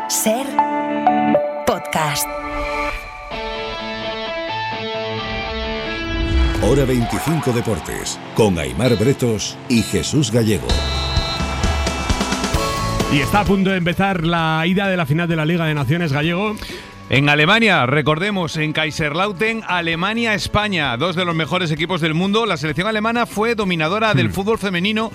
Ser podcast. Hora 25 Deportes, con Aimar Bretos y Jesús Gallego. Y está a punto de empezar la ida de la final de la Liga de Naciones, Gallego. En Alemania, recordemos, en Kaiserslautern, Alemania-España, dos de los mejores equipos del mundo. La selección alemana fue dominadora del fútbol femenino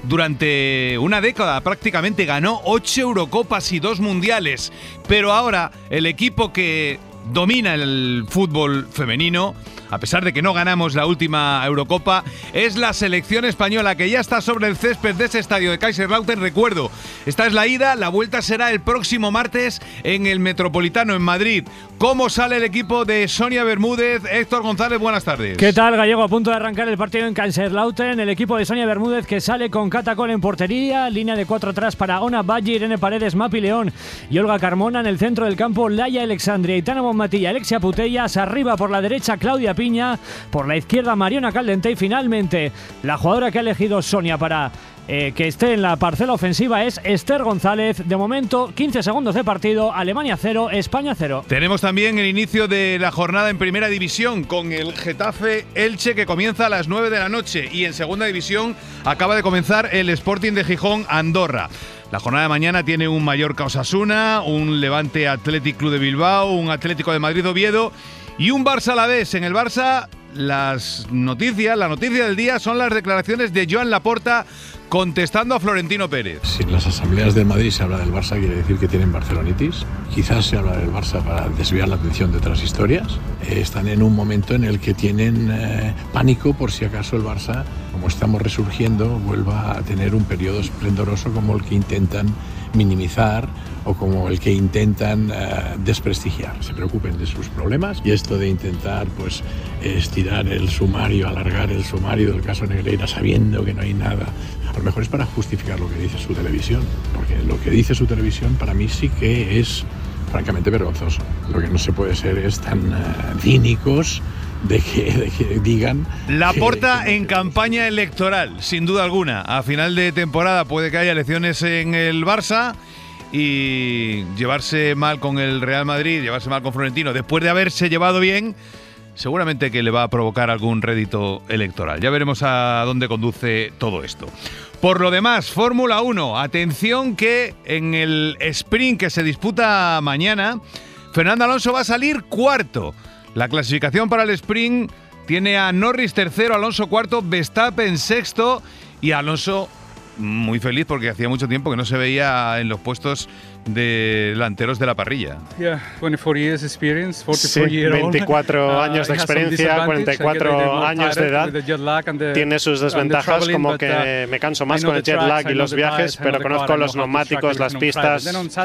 durante una década, prácticamente ganó 8 Eurocopas y 2 Mundiales. Pero ahora el equipo que domina el fútbol femenino, a pesar de que no ganamos la última Eurocopa, es la selección española, que ya está sobre el césped de ese estadio de Kaiserslautern. Recuerdo, esta es la ida, la vuelta será el próximo martes en el Metropolitano, en Madrid. ¿Cómo sale el equipo de Sonia Bermúdez? Héctor González, buenas tardes. ¿Qué tal, Gallego? A punto de arrancar el partido en Kaiserslautern. El equipo de Sonia Bermúdez, que sale con Cata Cole en portería, línea de 4 atrás para Ona Baggi, Irene Paredes, Mapi León y Olga Carmona. En el centro del campo, Laia Alexandria, Itana Bonmatí, Alexia Putellas. Arriba por la derecha, Claudia Piña. Por la izquierda, Mariona Caldentey. Y finalmente, la jugadora que ha elegido Sonia para que esté en la parcela ofensiva es Esther González. De momento, 15 segundos de partido. Alemania 0, España 0. Tenemos también el inicio de la jornada en Primera División con el Getafe Elche, que comienza a las 9 de la noche. Y en Segunda División acaba de comenzar el Sporting de Gijón Andorra. La jornada de mañana tiene un Mallorca Osasuna, un Levante Athletic Club de Bilbao, un Atlético de Madrid Oviedo y un Barça Alavés. En el Barça, la noticia del día son las declaraciones de Joan Laporta contestando a Florentino Pérez. Si en las asambleas del Madrid se habla del Barça, quiere decir que tienen barcelonitis. Quizás se habla del Barça para desviar la atención de otras historias. Están en un momento en el que tienen pánico por si acaso el Barça, como estamos resurgiendo, vuelva a tener un periodo esplendoroso como el que intentan minimizar o como el que intentan desprestigiar. Se preocupen de sus problemas, y esto de intentar estirar el sumario, alargar el sumario del caso Negreira sabiendo que no hay nada, a lo mejor es para justificar lo que dice su televisión, porque lo que dice su televisión para mí sí que es francamente vergonzoso. Lo que no se puede ser es tan cínicos de que digan... Laporta en campaña electoral, sin duda alguna. A final de temporada puede que haya elecciones en el Barça y llevarse mal con el Real Madrid, llevarse mal con Florentino, después de haberse llevado bien, seguramente que le va a provocar algún rédito electoral. Ya veremos a dónde conduce todo esto. Por lo demás, Fórmula 1. Atención que en el sprint que se disputa mañana, Fernando Alonso va a salir cuarto. La clasificación para el sprint tiene a Norris tercero, Alonso cuarto, Verstappen sexto y Alonso muy feliz porque hacía mucho tiempo que no se veía en los puestos de delanteros de la parrilla. Yeah, 24 years experience, 44 sí, 24 años de experiencia, 44 años de edad. Tiene sus desventajas, como que me canso más con el jet lag y los viajes, pero conozco los neumáticos, las pistas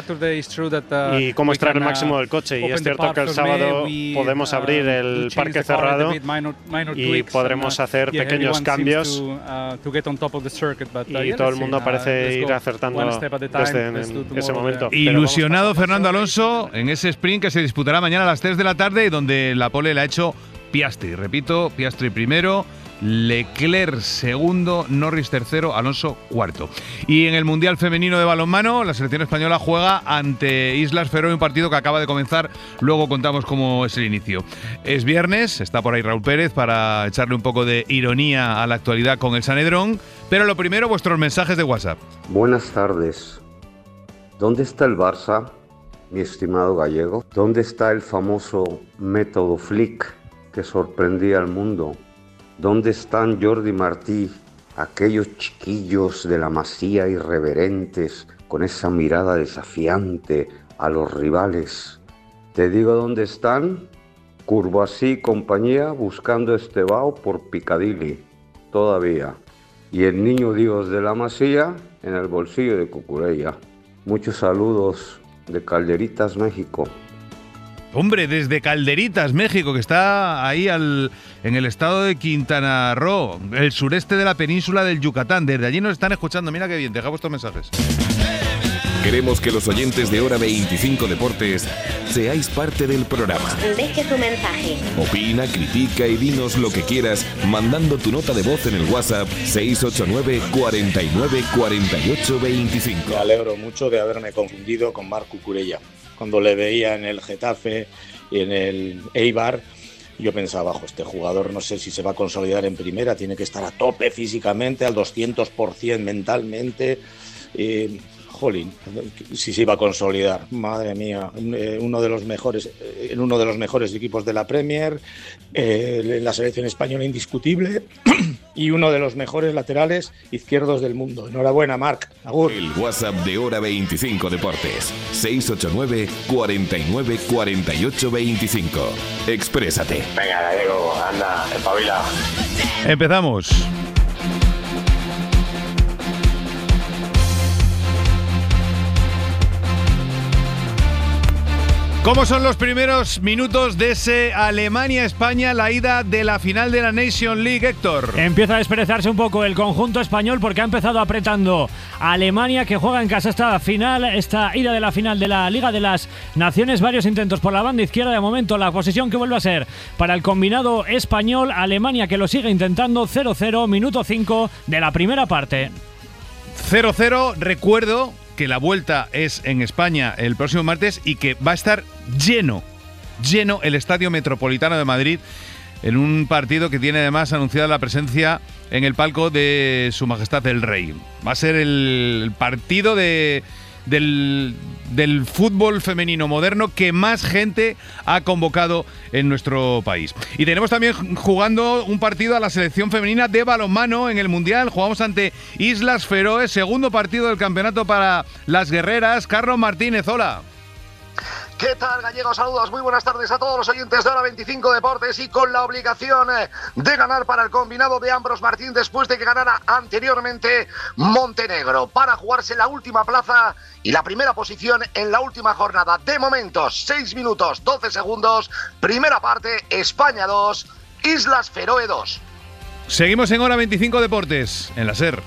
y cómo extraer el máximo del coche. Y es cierto que el sábado podemos abrir el parque cerrado y podremos hacer pequeños cambios y todo el mundo parece ir acertando desde ese momento. Ilusionado Fernando Alonso en ese sprint que se disputará mañana a las 3 de la tarde y donde la pole la ha hecho Piastri. Repito, Piastri primero, Leclerc segundo, Norris tercero, Alonso cuarto. Y en el Mundial Femenino de Balonmano, la selección española juega ante Islas Feroe, un partido que acaba de comenzar. Luego contamos cómo es el inicio. Es viernes, está por ahí Raúl Pérez para echarle un poco de ironía a la actualidad con el Sanedrón. Pero lo primero, vuestros mensajes de WhatsApp. Buenas tardes. ¿Dónde está el Barça, mi estimado Gallego? ¿Dónde está el famoso método Flick que sorprendía al mundo? ¿Dónde están Jordi Martí, aquellos chiquillos de la Masía irreverentes, con esa mirada desafiante a los rivales? Te digo dónde están, Curvasí y compañía buscando Estebao por Piccadilly, todavía. Y el niño Dios de la Masía en el bolsillo de Cucurella. Muchos saludos de Calderitas, México. Hombre, desde Calderitas, México, que está ahí en el estado de Quintana Roo, el sureste de la península del Yucatán. Desde allí nos están escuchando. Mira qué bien, deja vuestros mensajes. Queremos que los oyentes de Hora 25 Deportes seáis parte del programa. Deje tu mensaje. Opina, critica y dinos lo que quieras mandando tu nota de voz en el WhatsApp 689 49 48 25. Me alegro mucho de haberme confundido con Marc Cucurella. Cuando le veía en el Getafe y en el Eibar, yo pensaba, este jugador no sé si se va a consolidar en primera, tiene que estar a tope físicamente, al 200% mentalmente. Jolín, si se iba a consolidar, madre mía, en uno de los mejores equipos de la Premier, en la selección española indiscutible y uno de los mejores laterales izquierdos del mundo. Enhorabuena, Marc. Agur. El WhatsApp de Hora 25 Deportes, 689 49 48 25. Exprésate. Venga, Gallego, anda, espabila. Empezamos. ¿Cómo son los primeros minutos de ese Alemania-España, la ida de la final de la Nation League, Héctor? Empieza a desperezarse un poco el conjunto español porque ha empezado apretando a Alemania, que juega en casa esta ida de la final de la Liga de las Naciones. Varios intentos por la banda izquierda. De momento la posición que vuelve a ser para el combinado español. Alemania que lo sigue intentando. 0-0, minuto 5 de la primera parte. 0-0, recuerdo que la vuelta es en España el próximo martes y que va a estar lleno el Estadio Metropolitano de Madrid en un partido que tiene además anunciada la presencia en el palco de Su Majestad el Rey. Va a ser el partido del fútbol femenino moderno que más gente ha convocado en nuestro país. Y tenemos también jugando un partido a la selección femenina de balonmano en el Mundial. Jugamos ante Islas Feroe, segundo partido del campeonato para las guerreras. Carlos Martínez, hola. ¿Qué tal, Gallego? Saludos, muy buenas tardes a todos los oyentes de Hora 25 Deportes y con la obligación de ganar para el combinado de Ambros Martín después de que ganara anteriormente Montenegro para jugarse la última plaza y la primera posición en la última jornada. De momento, 6 minutos 12 segundos, primera parte, España 2, Islas Feroe 2. Seguimos en Hora 25 Deportes, en la SER.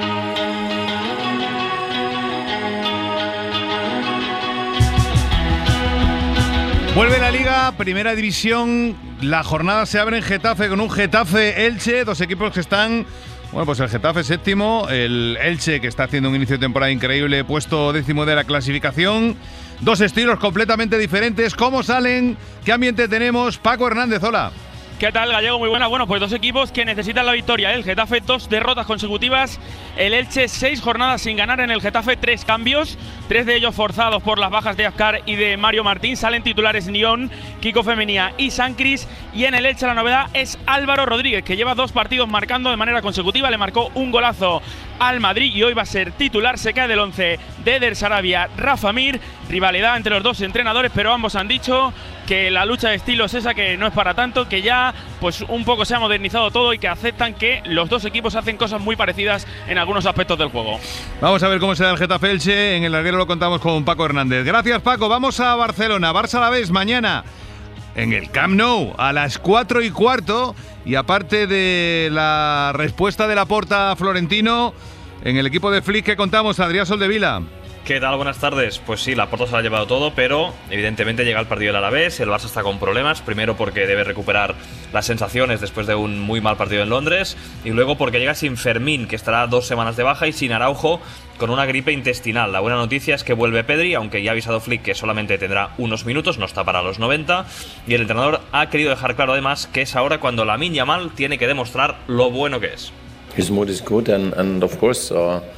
Vuelve la Liga, Primera División. La jornada se abre en Getafe con un Getafe-Elche, dos equipos que están... Bueno, pues el Getafe séptimo, el Elche que está haciendo un inicio de temporada increíble, puesto 10º de la clasificación. Dos estilos completamente diferentes. ¿Cómo salen? ¿Qué ambiente tenemos? Paco Hernández, hola. ¿Qué tal, Gallego? Muy buena. Bueno, pues dos equipos que necesitan la victoria. El Getafe, 2 derrotas consecutivas. El Elche, 6 jornadas sin ganar. En el Getafe, 3 cambios. 3 de ellos forzados por las bajas de Azcar y de Mario Martín. Salen titulares Nión, Kiko Femenía y Sancris. Y en el Elche la novedad es Álvaro Rodríguez, que lleva 2 partidos marcando de manera consecutiva. Le marcó un golazo al Madrid y hoy va a ser titular. Se cae del 11 de Eder Sarabia, Rafa Mir. Rivalidad entre los dos entrenadores, pero ambos han dicho que la lucha de estilos esa que no es para tanto, que ya pues un poco se ha modernizado todo y que aceptan que los dos equipos hacen cosas muy parecidas en algunos aspectos del juego. Vamos a ver cómo se da el Getafe Elche. En el larguero lo contamos con Paco Hernández. Gracias, Paco. Vamos a Barcelona. Barça Alavés mañana en el Camp Nou a las 4:15. Y aparte de la respuesta de Laporta a Florentino, en el equipo de Flick que contamos, Adrián Soldevila. ¿Qué tal? Buenas tardes. Pues sí, Laporta se lo ha llevado todo, pero evidentemente llega el partido del Alavés. El Barça está con problemas. Primero porque debe recuperar las sensaciones después de un muy mal partido en Londres. Y luego porque llega sin Fermín, que estará 2 semanas de baja, y sin Araujo, con una gripe intestinal. La buena noticia es que vuelve Pedri, aunque ya ha avisado Flick que solamente tendrá unos minutos, no está para los 90. Y el entrenador ha querido dejar claro además que es ahora cuando Lamine Yamal tiene que demostrar lo bueno que es. His mood is good and of course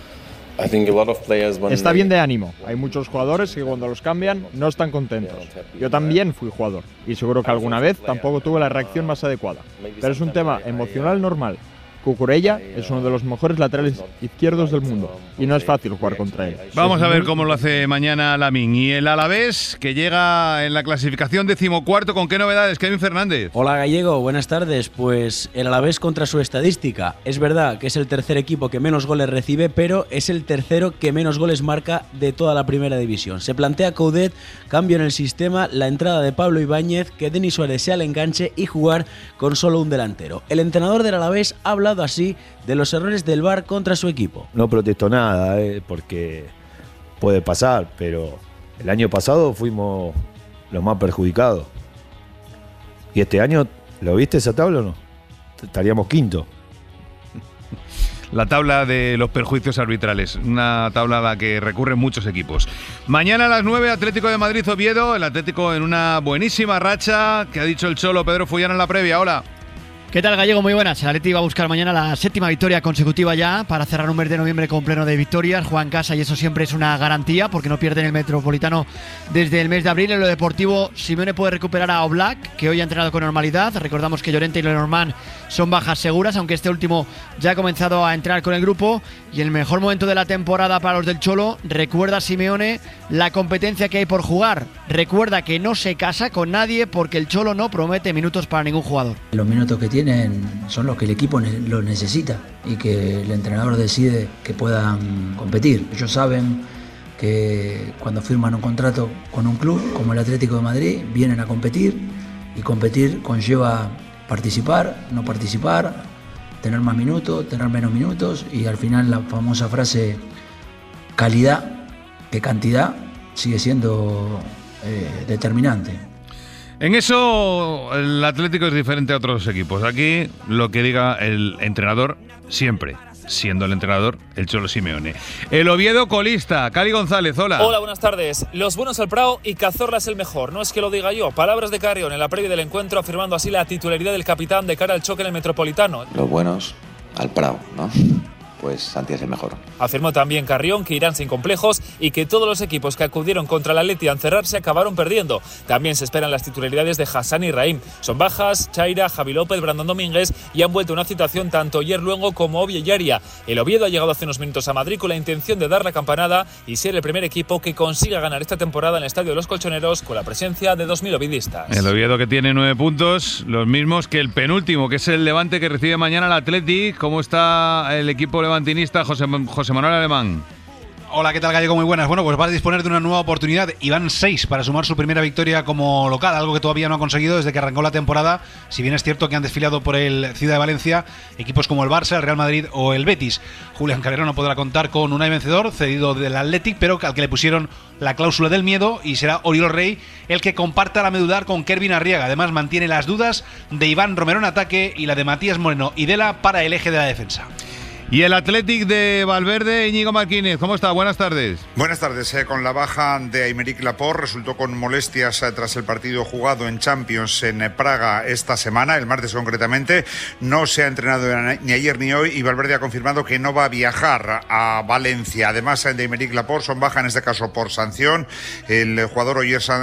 está bien de ánimo. Hay muchos jugadores que cuando los cambian no están contentos. Yo también fui jugador y seguro que alguna vez tampoco tuve la reacción más adecuada. Pero es un tema emocional normal. Cucurella es uno de los mejores laterales izquierdos del mundo y no es fácil jugar contra él. Vamos a ver cómo lo hace mañana Lamine. Y el Alavés, que llega en la clasificación 14º, ¿con qué novedades? Kevin Fernández. Hola, Gallego, buenas tardes. Pues el Alavés contra su estadística. Es verdad que es el tercer equipo que menos goles recibe, pero es el tercero que menos goles marca de toda la primera división. Se plantea Coudet, cambio en el sistema, la entrada de Pablo Ibáñez, que Denis Suárez sea el enganche y jugar con solo un delantero. El entrenador del Alavés habla así de los errores del VAR contra su equipo. No protesto nada, porque puede pasar, pero el año pasado fuimos los más perjudicados. ¿Y este año lo viste esa tabla o no? Estaríamos quinto. La tabla de los perjuicios arbitrales, una tabla a la que recurren muchos equipos. Mañana a las 9, Atlético de Madrid-Oviedo, el Atlético en una buenísima racha, que ha dicho el Cholo Pedro Fullana en la previa. Hola. ¿Qué tal, Gallego? Muy buenas. El Atleti va a buscar mañana la 7ª victoria consecutiva ya para cerrar un mes de noviembre con pleno de victorias. Juega en casa y eso siempre es una garantía porque no pierden el Metropolitano desde el mes de abril. En lo deportivo, Simeone puede recuperar a Oblak, que hoy ha entrenado con normalidad. Recordamos que Llorente y Lenormand son bajas seguras, aunque este último ya ha comenzado a entrenar con el grupo. Y el mejor momento de la temporada para los del Cholo, recuerda Simeone la competencia que hay por jugar. Recuerda que no se casa con nadie porque el Cholo no promete minutos para ningún jugador. Los minutos que tienen son los que el equipo los necesita y que el entrenador decide que puedan competir. Ellos saben que cuando firman un contrato con un club como el Atlético de Madrid vienen a competir y competir conlleva participar, no participar, tener más minutos, tener menos minutos y al final la famosa frase calidad que cantidad sigue siendo determinante. En eso el Atlético es diferente a otros equipos. Aquí lo que diga el entrenador siempre, siendo el entrenador el Cholo Simeone. El Oviedo colista, Cali González, hola. Hola, buenas tardes. Los buenos al Prado y Cazorla es el mejor. No es que lo diga yo. Palabras de Carrión en la previa del encuentro, afirmando así la titularidad del capitán de cara al choque en el Metropolitano. Los buenos al Prado, ¿no? Pues Santi es el mejor. Afirmó también Carrión que irán sin complejos y que todos los equipos que acudieron contra el Atleti a encerrarse acabaron perdiendo. También se esperan las titularidades de Hassan y Raim. Son bajas Chaira, Javi López, Brandon Domínguez y han vuelto una citación tanto Yer Luengo como Ovie Yaria. El Oviedo ha llegado hace unos minutos a Madrid con la intención de dar la campanada y ser el primer equipo que consiga ganar esta temporada en el Estadio de los Colchoneros con la presencia de 2.000 ovidistas. El Oviedo que tiene 9 puntos, los mismos que el penúltimo, que es el Levante, que recibe mañana al Atleti. ¿Cómo está el equipo levantinista, José Manuel Alemán? Hola, ¿qué tal, Gallego? Muy buenas. Bueno, pues va a disponer de una nueva oportunidad y van 6 para sumar su primera victoria como local, algo que todavía no ha conseguido desde que arrancó la temporada, si bien es cierto que han desfilado por el Ciudad de Valencia equipos como el Barça, el Real Madrid o el Betis. Julián Carrero no podrá contar con Unai Vencedor, cedido del Athletic, pero al que le pusieron la cláusula del miedo, y será Oriol Rey el que comparta la medular con Kervin Arriaga. Además mantiene las dudas de Iván Romero en ataque y la de Matías Moreno y Dela para el eje de la defensa. Y el Athletic de Valverde, Íñigo Martínez, ¿cómo está? Buenas tardes. Buenas tardes. Con la baja de Aymeric Laporte, resultó con molestias tras el partido jugado en Champions en Praga esta semana, el martes concretamente. No se ha entrenado ni ayer ni hoy y Valverde ha confirmado que no va a viajar a Valencia. Además de Aymeric Laporte, son baja en este caso por sanción el jugador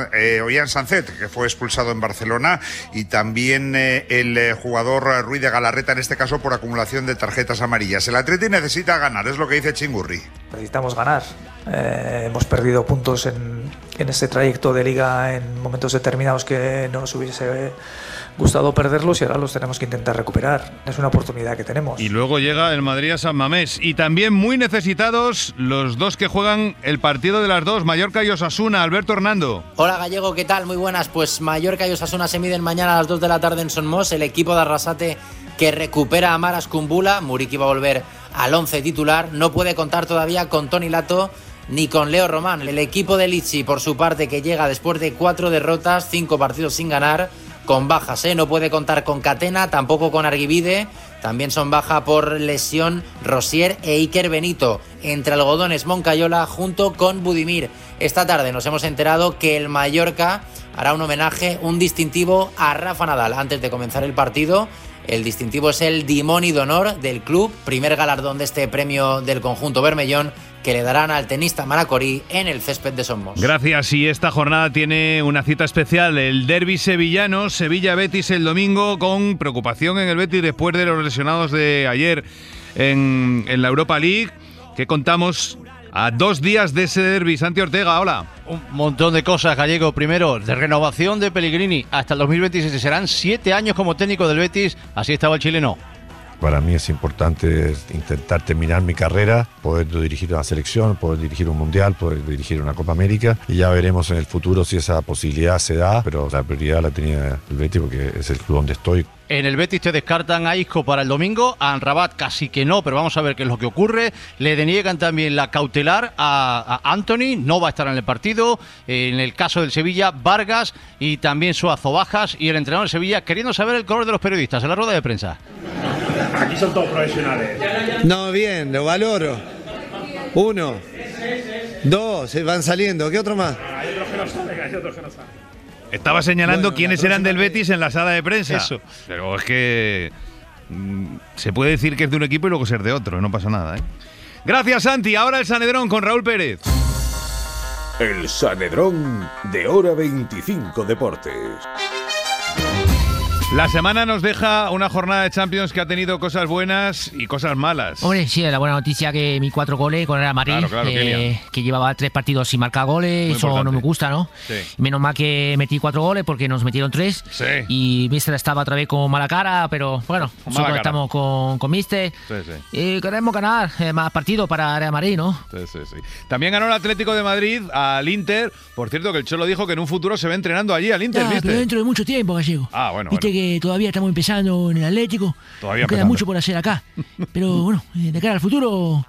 Ollán Sancet, que fue expulsado en Barcelona, y también el jugador Ruiz de Galarreta, en este caso por acumulación de tarjetas amarillas. El Atleti necesita ganar, es lo que dice Chingurri. Necesitamos ganar. Hemos perdido puntos en este trayecto de liga en momentos determinados que no nos hubiese gustado perderlos y ahora los tenemos que intentar recuperar. Es una oportunidad que tenemos. Y luego llega el Madrid a San Mamés. Y también muy necesitados los dos que juegan el partido de las dos, Mallorca y Osasuna. Alberto Hernando. Hola, Gallego, ¿qué tal? Muy buenas. Pues Mallorca y Osasuna se miden mañana a las 2 de la tarde en Son Mos. El equipo de Arrasate que recupera a Maras Kumbula. Muriqui va a volver al 11 titular. No puede contar todavía con Toni Lato ni con Leo Román. El equipo de Lizzi, por su parte, que llega después de 4 derrotas, 5 partidos sin ganar, con bajas, no puede contar con Catena, tampoco con Arguibide. También son baja por lesión Rosier e Iker Benito. Entre algodones Moncayola junto con Budimir. Esta tarde nos hemos enterado que el Mallorca hará un homenaje, un distintivo a Rafa Nadal antes de comenzar el partido. El distintivo es el Dimoni d'Honor del club, primer galardón de este premio del conjunto bermellón que le darán al tenista maracorí en el césped de Son Mos. Gracias, y esta jornada tiene una cita especial, el derbi sevillano, Sevilla-Betis el domingo, con preocupación en el Betis después de los lesionados de ayer en la Europa League. ¿Qué contamos a 2 días de ese derbi? Santi Ortega, hola. Un montón de cosas, Gallego. Primero, de renovación de Pellegrini hasta el 2026. Serán 7 años como técnico del Betis. Así estaba el chileno. Para mí es importante intentar terminar mi carrera, poder dirigir una selección, poder dirigir un mundial, poder dirigir una Copa América, y ya veremos en el futuro si esa posibilidad se da, pero la prioridad la tenía el Betis porque es el club donde estoy. En el Betis te descartan a Isco para el domingo, a Amrabat casi que no, pero vamos a ver qué es lo que ocurre. Le deniegan también la cautelar a Anthony, no va a estar en el partido. En el caso del Sevilla, Vargas y también Suazo bajas, y el entrenador de Sevilla queriendo saber el color de los periodistas en la rueda de prensa. Aquí son todos profesionales. No, bien, lo valoro. 1, 2, van saliendo. ¿Qué otro más? Hay otros que no saben. Estaba señalando quiénes eran del Betis en la sala de prensa. Eso. Pero es que se puede decir que es de un equipo y luego ser de otro, no pasa nada, ¿eh? Gracias, Santi. Ahora el Sanedrón con Raúl Pérez. El Sanedrón de Hora 25 Deportes. La semana nos deja una jornada de Champions que ha tenido cosas buenas y cosas malas. Hombre, sí, la buena noticia que mi 4 goles con el Real Madrid, Claro, que llevaba 3 partidos sin marcar goles, eso importante. no me gusta, ¿no? Sí. Menos mal que metí 4 goles porque nos metieron 3. Sí. Y Mister estaba otra vez con mala cara, pero bueno, Con mala nosotros cara. estamos con Mister. Sí, sí. Y queremos ganar más partidos para Real Madrid, ¿no? Sí. También ganó el Atlético de Madrid al Inter. Por cierto, que el Cholo dijo que en un futuro se ve entrenando allí al Inter, Ya, ¿viste? pero dentro de mucho tiempo, Gallego. Ah, bueno. Viste que todavía estamos empezando en el Atlético. Todavía Nos queda empezando. mucho por hacer acá. Pero bueno, de cara al futuro,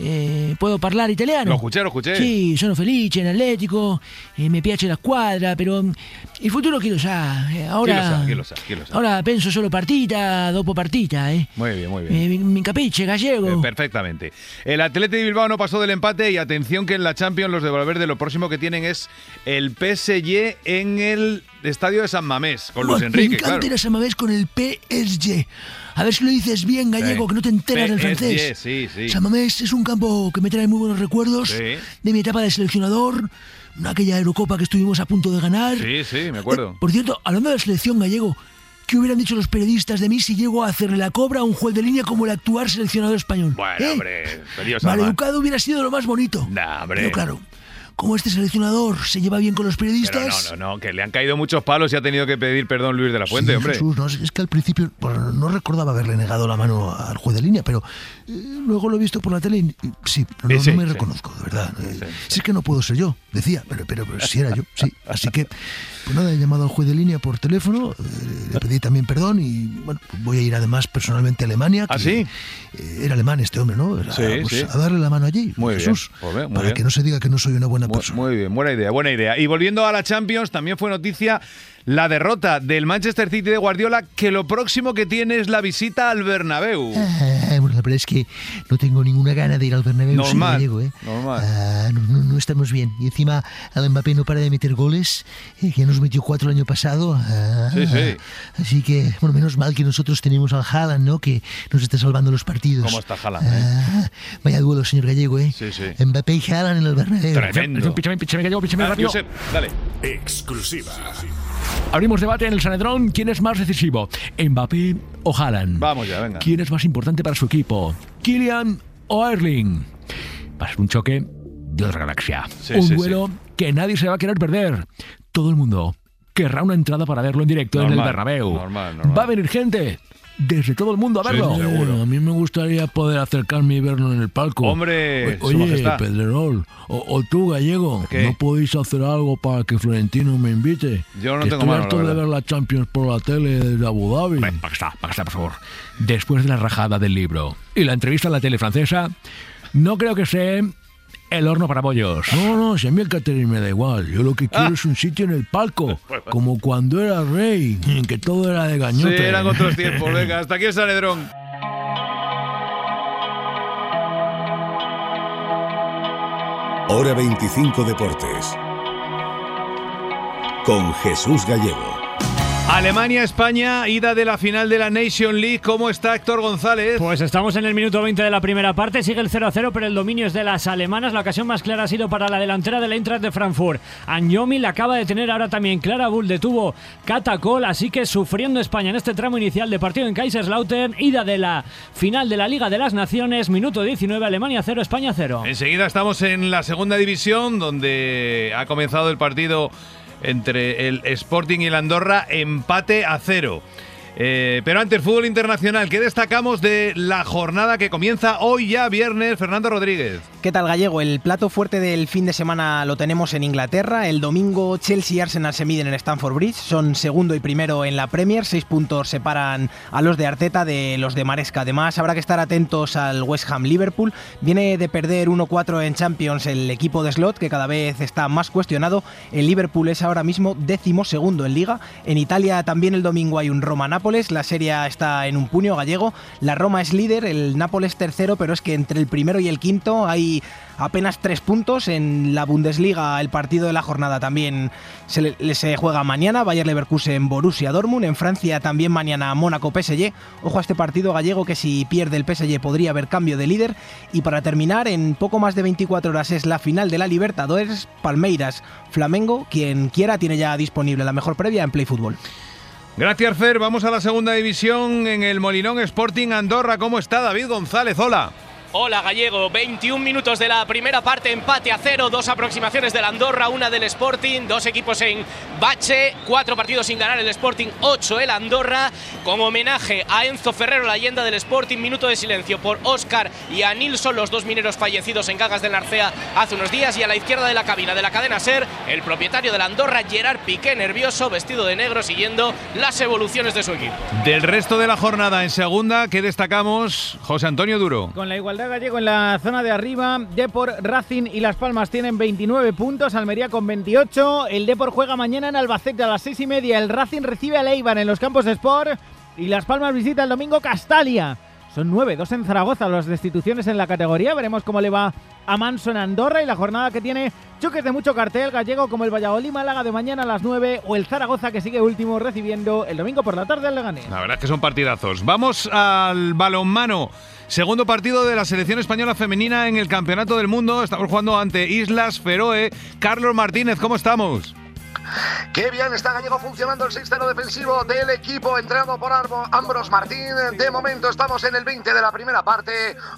puedo hablar italiano. Lo escuché. Sí, sono felice en Atlético, me piace la squadra, pero il futuro chi lo sa. Ahora, Chi lo sa. ahora penso solo partita dopo partita. Muy bien. Mi capisce, Gallego. Perfectamente. El Athletic de Bilbao no pasó del empate y atención que en la Champions los de Valverde lo próximo que tienen es el PSG en el estadio de San Mamés con Luis Enrique, Me encanta ir claro. a San Mamés con el PSG. A ver si lo dices bien, Gallego, que no te enteras del francés. Sí. San Mamés es un campo que me trae muy buenos recuerdos de mi etapa de seleccionador, aquella Eurocopa que estuvimos a punto de ganar. Sí, me acuerdo. Por cierto, hablando de la selección, Gallego, ¿qué hubieran dicho los periodistas de mí si llego a hacerle la cobra a un juez de línea como el actual seleccionador español? Bueno, hombre, Dios ama. Maleducado hubiera sido lo más bonito. Nah, hombre. Pero claro, como este seleccionador se lleva bien con los periodistas... Pero no, que le han caído muchos palos y ha tenido que pedir perdón Luis de la Fuente, Sí, hombre. Jesús, no, es que al principio no recordaba haberle negado la mano al juez de línea, pero luego lo he visto por la tele y sí, no me reconozco, de verdad. Si es que no puedo ser yo, decía, pero si era yo, sí. Así que, pues nada, he llamado al juez de línea por teléfono, le pedí también perdón y, bueno, voy a ir además personalmente a Alemania. ¿Ah, sí? Era alemán este hombre, ¿no? Sí. A darle la mano allí, Muy Jesús, bien, muy para bien. que no se diga que no soy una buena persona. Muy bien, buena idea. Y volviendo a la Champions, también fue noticia la derrota del Manchester City de Guardiola, que lo próximo que tiene es la visita al Bernabéu. Bueno, la verdad es que no tengo ninguna gana de ir al Bernabéu. Normal, sí, Gallego, normal. No estamos bien. Y encima al Mbappé no para de meter goles, que nos metió 4 el año pasado. Sí. Así que, bueno, menos mal que nosotros tenemos al Haaland, ¿no? Que nos está salvando los partidos. ¿Cómo está Haaland? Vaya duelo, señor Gallego, ¿eh? Sí. Mbappé y Haaland en el Bernabéu. Tremendo. Píchame, Gallego, rápido. Josep, dale. Exclusiva. Abrimos debate en el Sanedrón. ¿Quién es más decisivo? ¿Mbappé o Haaland? Vamos ya, venga. ¿Quién es más importante para su equipo? ¿Kylian o Erling? Va a ser un choque de otra galaxia. Un duelo que nadie se va a querer perder. Todo el mundo querrá una entrada para verlo en directo en el Bernabéu. Normal. Va a venir gente desde todo el mundo a verlo. Sí, seguro. A mí me gustaría poder acercarme y verlo en el palco. Hombre, Su oye, Majestad. Pedrerol, o tú, Gallego, ¿Qué? ¿no podéis hacer algo para que Florentino me invite? Yo no Que tengo estoy mano, harto la de verdad. ver la Champions por la tele de Abu Dhabi. Para que está, por favor. Después de la rajada del libro y la entrevista en la tele francesa, no creo que sea el horno para bollos. No, si a mí el catering me da igual. Yo lo que quiero es un sitio en el palco, como cuando era rey, en que todo era de Sí, gañote. eran otros tiempos. Venga, hasta aquí el Sanedrón. Hora 25 Deportes. Con Jesús Gallego. Alemania-España, ida de la final de la Nation League. ¿Cómo está Héctor González? Pues estamos en el minuto 20 de la primera parte, sigue el 0-0, pero el dominio es de las alemanas. La ocasión más clara ha sido para la delantera del Eintracht de Frankfurt. Anjomi la acaba de tener ahora también Clara Bull, detuvo Catacol, así que sufriendo España en este tramo inicial de partido en Kaiserslautern, ida de la final de la Liga de las Naciones, minuto 19, Alemania 0, España 0. Enseguida estamos en la segunda división, donde ha comenzado el partido entre el Sporting y el Andorra, empate a 0. Pero antes, fútbol internacional. ¿Qué destacamos de la jornada que comienza hoy ya viernes? Fernando Rodríguez. ¿Qué tal, Gallego? El plato fuerte del fin de semana lo tenemos en Inglaterra. El domingo Chelsea y Arsenal se miden en Stamford Bridge. Son segundo y primero en la Premier. 6 puntos separan a los de Arteta de los de Maresca. Además, habrá que estar atentos al West Ham-Liverpool. Viene de perder 1-4 en Champions el equipo de Slot, que cada vez está más cuestionado. El Liverpool es ahora mismo 12º en Liga. En Italia también el domingo hay un Roma-Nápoles. La serie está en un puño, Gallego. La Roma es líder, el Nápoles tercero, pero es que entre el primero y el quinto hay apenas 3 puntos. En la Bundesliga el partido de la jornada también se juega mañana. Bayer Leverkusen, Borussia Dortmund. En Francia también mañana Mónaco PSG. Ojo a este partido, Gallego, que si pierde el PSG podría haber cambio de líder. Y para terminar, en poco más de 24 horas es la final de la Libertadores. Palmeiras, Flamengo. Quien quiera tiene ya disponible la mejor previa en Play Fútbol. Gracias, Fer. Vamos a la segunda división en el Molinón Sporting Andorra. ¿Cómo está David González? Hola. Hola, Gallego. 21 minutos de la primera parte, empate a 0, 2 aproximaciones del Andorra, 1 del Sporting, 2 equipos en bache, 4 partidos sin ganar el Sporting, 8 el Andorra. Con homenaje a Enzo Ferrero, la leyenda del Sporting, minuto de silencio por Óscar y a Nilsson, los 2 mineros fallecidos en Gagas del Narcea hace unos días. Y a la izquierda de la cabina de la cadena SER, el propietario del Andorra, Gerard Piqué, nervioso, vestido de negro, siguiendo las evoluciones de su equipo. Del resto de la jornada en segunda, ¿qué destacamos? José Antonio Duro. Con la igualdad, Gallego, en la zona de arriba, Depor, Racing y Las Palmas tienen 29 puntos, Almería con 28. El Depor juega mañana en Albacete a las 6:30. El Racing recibe a Eibar en los campos de Sport y Las Palmas visita el domingo Castalia. Son 9, 2 en Zaragoza, las destituciones en la categoría. Veremos cómo le va a Manso en Andorra y la jornada que tiene choques de mucho cartel, Gallego, como el Valladolid Málaga de mañana a las 9 o el Zaragoza, que sigue último, recibiendo el domingo por la tarde al Leganés. La verdad es que son partidazos. Vamos al balonmano. Segundo partido de la selección española femenina en el Campeonato del Mundo. Estamos jugando ante Islas Feroe. Carlos Martínez, ¿cómo estamos? Qué bien está, Gallego, funcionando el sistema defensivo del equipo entrenado por Ambros Martín. De momento estamos en el 20 de la primera parte.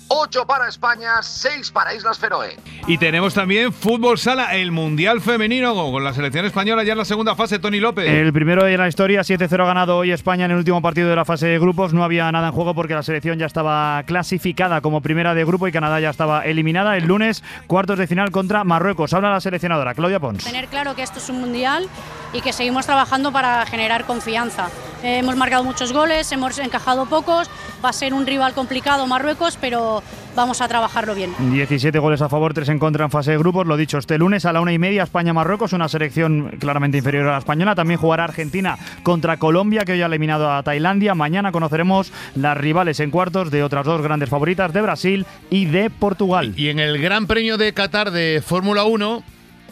8 para España, 6 para Islas Feroe. Y tenemos también fútbol sala, el Mundial Femenino, con la selección española ya en la segunda fase. Tony López. El primero de la historia, 7-0 ha ganado hoy España en el último partido de la fase de grupos. No había nada en juego porque la selección ya estaba clasificada como primera de grupo y Canadá ya estaba eliminada. El lunes, cuartos de final contra Marruecos. Habla la seleccionadora, Claudia Pons. Tener claro que esto es un mundial y que seguimos trabajando para generar confianza. Hemos marcado muchos goles, hemos encajado pocos, va a ser un rival complicado Marruecos, pero vamos a trabajarlo bien. 17 goles a favor, 3 en contra en fase de grupos. Lo dicho, este lunes a la 1:30 España-Marruecos, una selección claramente inferior a la española. También jugará Argentina contra Colombia, que hoy ha eliminado a Tailandia. Mañana conoceremos las rivales en cuartos de otras 2 grandes favoritas, de Brasil y de Portugal. Y en el Gran Premio de Qatar de Fórmula 1,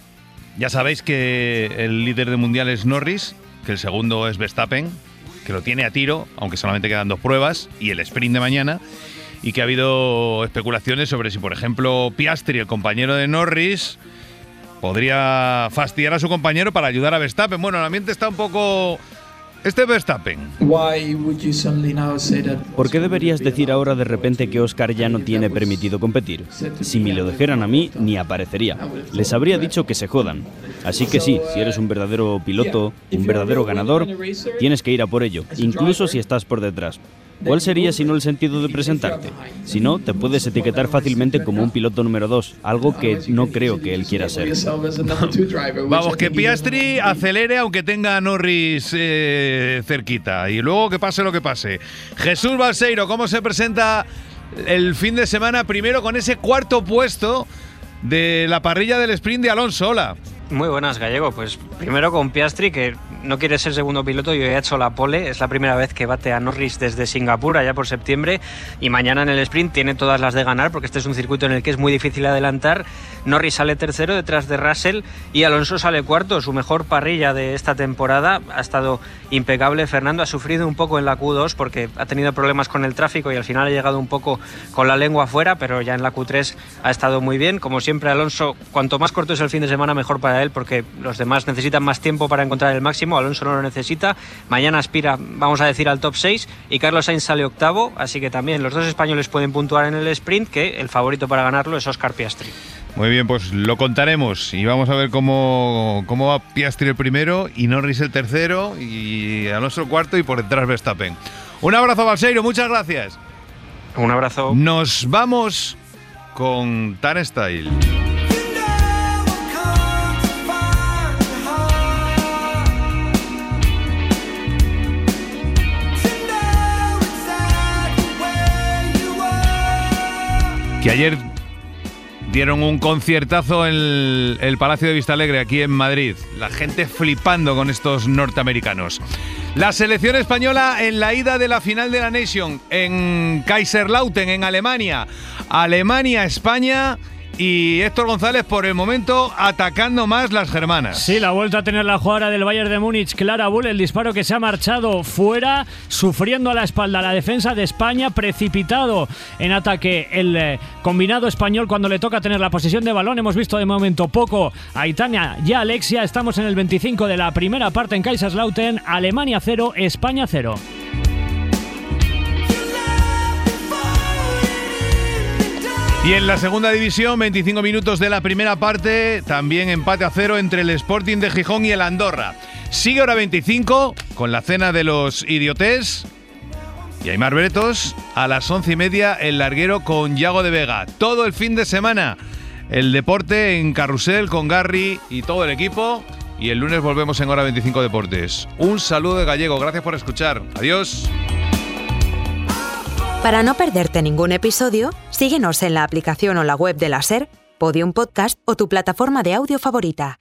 ya sabéis que el líder del mundial es Norris, que el segundo es Verstappen, que lo tiene a tiro, aunque solamente quedan 2 pruebas, y el sprint de mañana, y que ha habido especulaciones sobre si, por ejemplo, Piastri, el compañero de Norris, podría fastidiar a su compañero para ayudar a Verstappen. Bueno, el ambiente está un poco... Verstappen. ¿Por qué deberías decir ahora de repente que Oscar ya no tiene permitido competir? Si me lo dijeran a mí, ni aparecería. Les habría dicho que se jodan. Así que sí, si eres un verdadero piloto, un verdadero ganador, tienes que ir a por ello, incluso si estás por detrás. ¿Cuál sería si no el sentido de presentarte? Si no, te puedes etiquetar fácilmente como un piloto número 2, algo que no creo que él quiera ser. Vamos, que Piastri acelere aunque tenga a Norris cerquita, y luego que pase lo que pase. Jesús Balseiro, ¿cómo se presenta el fin de semana? Primero con ese 4º puesto de la parrilla del sprint de Alonso. Hola. Muy buenas, Gallego. Pues primero con Piastri, que no quiere ser segundo piloto y hoy ha hecho la pole. Es la primera vez que bate a Norris desde Singapur, allá por septiembre. Y mañana en el sprint tiene todas las de ganar, porque este es un circuito en el que es muy difícil adelantar. Norris sale tercero detrás de Russell y Alonso sale cuarto. Su mejor parrilla de esta temporada. Ha estado impecable. Fernando ha sufrido un poco en la Q2 porque ha tenido problemas con el tráfico y al final ha llegado un poco con la lengua afuera, pero ya en la Q3 ha estado muy bien. Como siempre, Alonso, cuanto más corto es el fin de semana, mejor para él, porque los demás necesitan más tiempo para encontrar el máximo. Alonso no lo necesita. Mañana aspira, vamos a decir, al top 6 y Carlos Sainz sale octavo, así que también los 2 españoles pueden puntuar en el sprint, que el favorito para ganarlo es Óscar Piastri. Muy bien, pues lo contaremos y vamos a ver cómo va Piastri el primero y Norris el tercero y Alonso el cuarto y por detrás Verstappen. Un abrazo, Balseiro, muchas gracias. Un abrazo. Nos vamos con Turnstile. Que ayer dieron un conciertazo en el Palacio de Vistalegre, aquí en Madrid. La gente flipando con estos norteamericanos. La selección española en la ida de la final de la Nation en Kaiserslautern, en Alemania. Alemania-España. Y Héctor González, por el momento, atacando más las germanas. Sí, la vuelta a tener la jugadora del Bayern de Múnich, Clara Bull, el disparo que se ha marchado fuera, sufriendo a la espalda la defensa de España, precipitado en ataque el combinado español cuando le toca tener la posesión de balón. Hemos visto de momento poco a Aitana y a Alexia. Estamos en el 25 de la primera parte en Kaiserslautern. Alemania 0, España 0. Y en la segunda división, 25 minutos de la primera parte, también empate a 0 entre el Sporting de Gijón y el Andorra. Sigue hora 25 con la cena de los idiotés y Aimar Bretos a las 11:30 el larguero con Yago de Vega. Todo el fin de semana el deporte en Carrusel con Garry y todo el equipo. Y el lunes volvemos en hora 25 Deportes. Un saludo de Gallego, gracias por escuchar. Adiós. Para no perderte ningún episodio, síguenos en la aplicación o la web de la SER, Podium Podcast o tu plataforma de audio favorita.